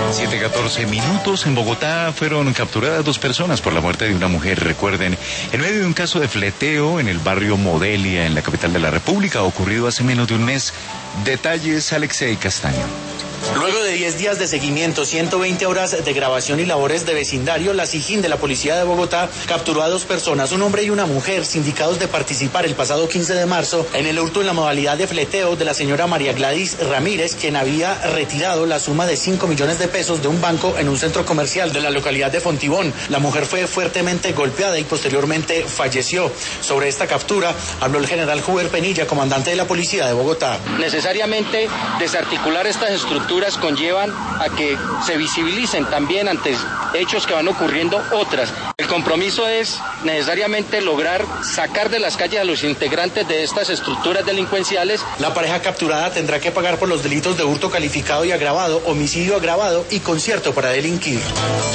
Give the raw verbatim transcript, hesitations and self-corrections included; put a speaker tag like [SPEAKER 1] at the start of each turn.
[SPEAKER 1] siete catorce minutos. En Bogotá fueron capturadas dos personas por la muerte de una mujer. Recuerden, en medio de un caso de fleteo en el barrio Modelia, en la capital de la República, ocurrido hace menos de un mes. Detalles, Alexei Castaño.
[SPEAKER 2] Luego de diez días de seguimiento, ciento veinte horas de grabación y labores de vecindario, la SIJIN de la Policía de Bogotá capturó a dos personas, un hombre y una mujer, sindicados de participar el pasado quince de marzo en el hurto en la modalidad de fleteo de la señora María Gladys Ramírez, quien había retirado la suma de cinco millones de pesos de un banco en un centro comercial de la localidad de Fontibón. La mujer fue fuertemente golpeada y posteriormente falleció. Sobre esta captura habló el general Huber Penilla, comandante de la Policía de Bogotá.
[SPEAKER 3] Necesariamente desarticular estas estructuras conllevan a que se visibilicen también ante hechos que van ocurriendo otras. El compromiso es necesariamente lograr sacar de las calles a los integrantes de estas estructuras delincuenciales.
[SPEAKER 2] La pareja capturada tendrá que pagar por los delitos de hurto calificado y agravado, homicidio agravado y concierto para delinquir.